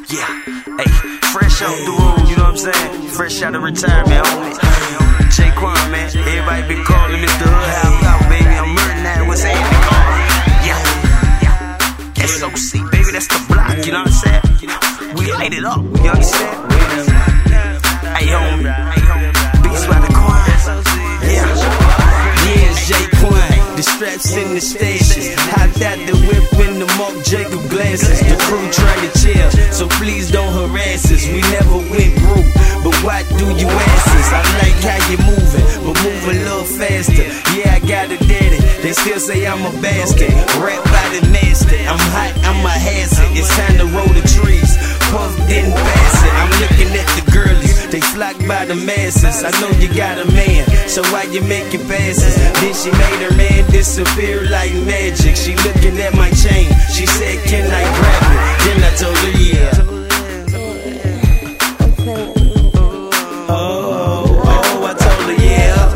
Yeah, hey, fresh out the room, you know what I'm saying? Fresh out of retirement, homie. J-Quan, man, everybody been calling Mr. Hood Hop Out, baby. I'm murdering that, what's happening? Yeah, SOC, baby, that's the block, you know what I'm saying? We light it up, you understand? Hey, homie, beats by the Quan. Yeah, it's J-Quan, the straps in the station. Hot out the whip in the Marc Jacob glasses. The crew trying to chill, so please don't harass us. We never went broke, but why do you ask us? I like how you moving, but move a little faster. Yeah, I got a daddy, they still say I'm a bastard. Rap by the master, I'm hot, I'm a hazard. It's time to roll the trees, Puff didn't pass it. I'm looking at the girlies, they flock by the masses. I know you got a man, so why you making passes? Then she made her man disappear like magic. She looking at my chain, she said, can I grab it? Then I told her, yeah. Oh, I told her, yeah.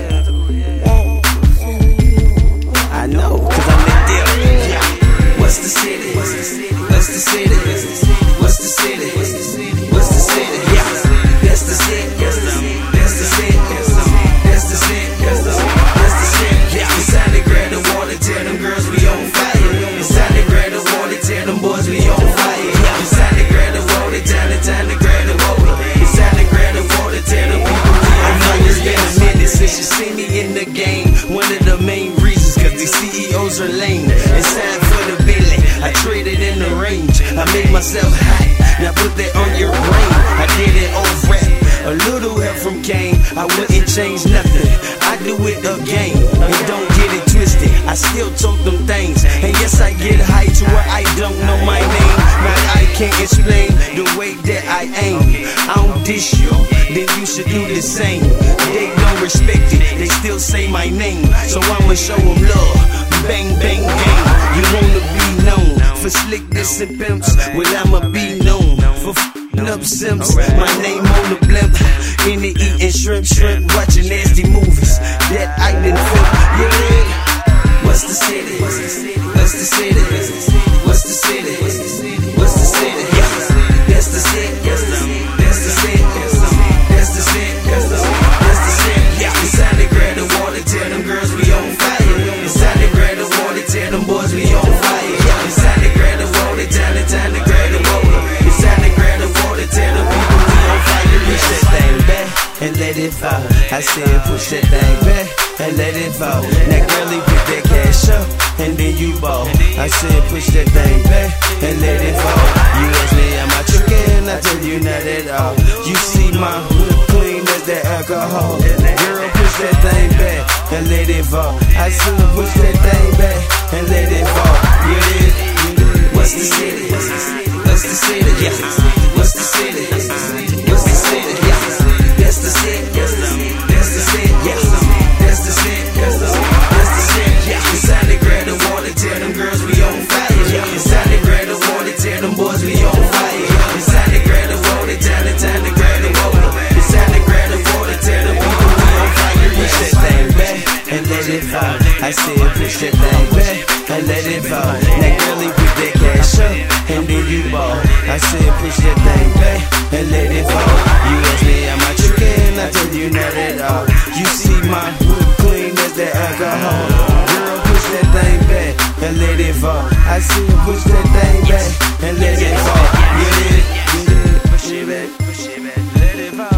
I know, cause I'm in there. Yeah. What's the city? What's the city? What's the city? What's the city? What's the city? Yeah, that's the city. That's the city. That's the city. That's the city. That's the city. Yeah, it's time to grab the water, tell them girls we on fire. It's time to grab the water, tell them boys we on fire. Yeah, it's time to grab the water, time to grab the water. It's time to grab the water, tell them people we on fire. I know it's been a minute since you see me in the game. One of the main reasons, cause these CEOs are lame. It's time for the Billy, I traded in the range. I made myself hot, now put that on your brain. I did it off rap, a little help from Kane. I wouldn't change nothing, I do it again. And don't get it twisted, I still talk them things. And yes, I get high to where I don't know my name. But I can't explain the way that I aim. I don't dish you, then you should do the same. They don't respect it, they still say my name. So I'ma show them love, bang, bang, bang. You wanna be known for slickness and pimps? Well, I'ma be known for f***ing up simps. My name on the blimp, in the eating shrimp, watching nasty movies that I didn't film. Yeah. What's the city? What's the city? What's the city? What's the city? What's the city? Yeah, that's the city. That's the city. That's the city. That's the city. That's the city. Yeah, it's time to grab the water, tell them girls we on fire. It's time to grab the water, tell them boys we on fire. Yeah, it's time to grab the water, time to grab the water. It's time to grab the water, tell them people we on fire. Push that thing back and let it fall. I said push that thing back and let it fall. Now girlie, put that cash up and then you ball. I said push that thing back and let it fall. You ask me am I tricking? I tell you not at all. You see my whip clean as that alcohol. Girl, push that thing back and let it fall. I said push that thing back and let it fall. Yeah. What's the city? What's the city? What's the city? Yeah. What's the city? What's the city? Yeah. That's the city. That's the city. That's the city. Yeah. That's the city. That's the city. Yeah. It's time to grab the water, tell them girls we on fire. Yeah. It's time to grab the water, tell them boys we on fire. Yeah. It's time to grab the water, time to grab the water. It's time to grab the water, tell them people we on fire. Push that thing back and let it fall. I said push that thing back and let it fall. Now girlie, put that cash up and then you ball. I said push that thing back and let it fall. You ask me am I tricking? I tell you not at all. You see my whip clean as that alcohol. Girl, push that thing back and let it fall. I said push that thing back and let it fall. Get it, push it back, let it fall.